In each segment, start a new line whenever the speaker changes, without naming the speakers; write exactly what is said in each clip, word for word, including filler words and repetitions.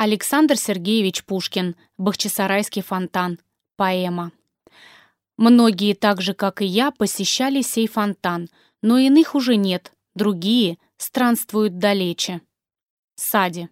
Александр Сергеевич Пушкин. Бахчисарайский фонтан. Поэма. Многие, так же, как и я, посещали сей фонтан, но иных уже нет, другие странствуют далече. Сади.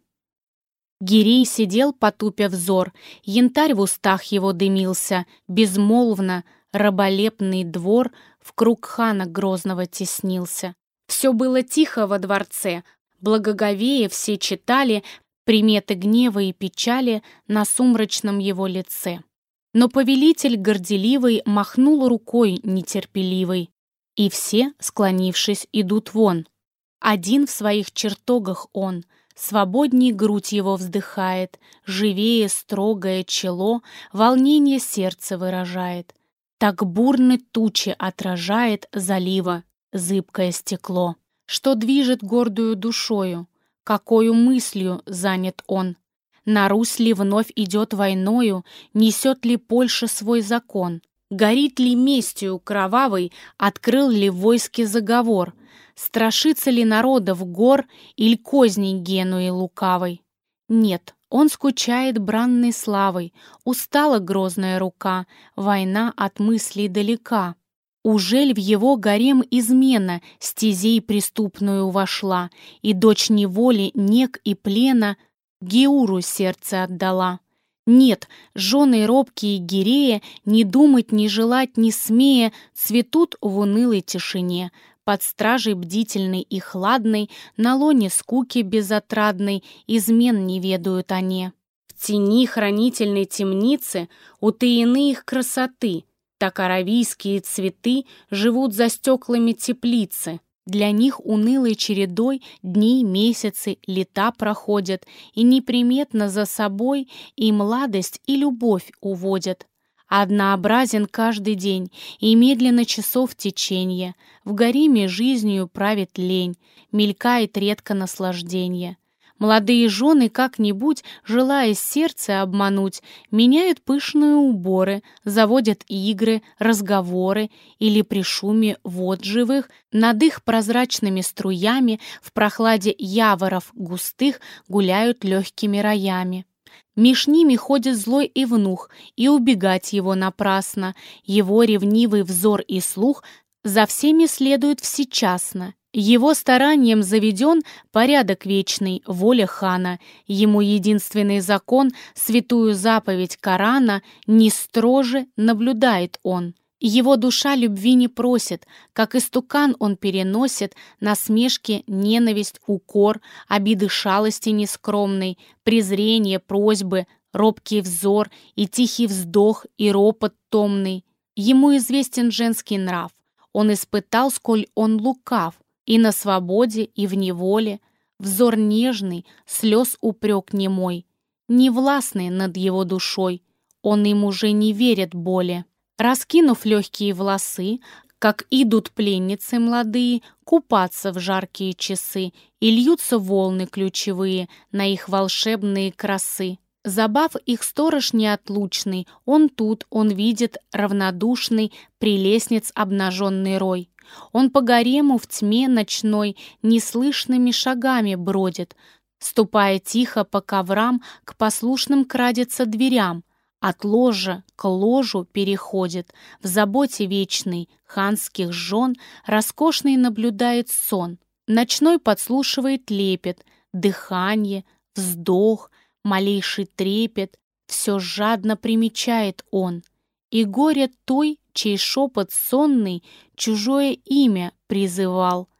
Гирей сидел, потупя взор, янтарь в устах его дымился, безмолвно, раболепный двор в круг хана грозного теснился. Все было тихо во дворце, благоговея все читали приметы гнева и печали на сумрачном его лице. Но повелитель горделивый махнул рукой нетерпеливой, и все, склонившись, идут вон. Один в своих чертогах он, свободней грудь его вздыхает, живее строгое чело, волнение сердца выражает. Так бурны тучи отражает залива зыбкое стекло. Что движет гордую душою, какою мыслью занят он? На Русь ли вновь идет войною, несет ли Польша свой закон? Горит ли местью кровавой, открыл ли в войске заговор? Страшится ли народов гор, иль козней Генуи лукавой? Нет, он скучает бранной славой, устала грозная рука, война от мыслей далека. Ужель в его гарем измена стезей преступную вошла, и дочь неволи, нег и плена Геуру сердце отдала? Нет, жены робкие Гирея, не думать, не желать, не смея, цветут в унылой тишине, под стражей бдительной и хладной, на лоне скуки безотрадной, измен не ведают они. В тени хранительной темницы утаены их красоты, так аравийские цветы живут за стеклами теплицы. Для них унылой чередой дни, месяцы, лета проходят, и неприметно за собой и младость, и любовь уводят. Однообразен каждый день, и медленно часов теченье. В гареме жизнью правит лень, мелькает редко наслаждение. Молодые жены как-нибудь, желая сердце обмануть, меняют пышные уборы, заводят игры, разговоры или при шуме вод живых над их прозрачными струями в прохладе яворов густых гуляют легкими роями. Меж ними ходит злой евнух, и убегать его напрасно, его ревнивый взор и слух за всеми следуют всечасно. Его старанием заведен порядок вечный, воля хана. Ему единственный закон, святую заповедь Корана, не строже наблюдает он. Его душа любви не просит, как истукан он переносит насмешки, ненависть, укор, обиды шалости нескромной, презрение, просьбы, робкий взор и тихий вздох и ропот томный. Ему известен женский нрав, он испытал, сколь он лукав, и на свободе, и в неволе, взор нежный, слез упрек немой, невластный над его душой, он им уже не верит боли. Раскинув легкие волосы, как идут пленницы молодые купаться в жаркие часы, и льются волны ключевые на их волшебные красы. Забав их сторож неотлучный, он тут, он видит равнодушный прелестниц обнаженный рой. Он по гарему в тьме ночной неслышными шагами бродит, ступая тихо по коврам, к послушным крадется дверям, от ложа к ложу переходит, в заботе вечной ханских жен роскошный наблюдает сон. Ночной подслушивает лепет, дыхание, вздох, малейший трепет, все жадно примечает он. И горе той, чей шепот сонный чужое имя призывал,